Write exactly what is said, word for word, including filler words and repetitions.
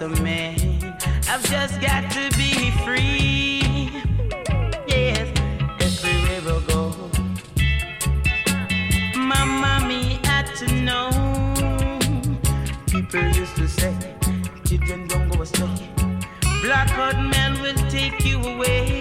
a man. I've just got to be free. Yes, everywhere I go. My mommy had to know. People used to say, children don't go astray. Black hot man will take you away.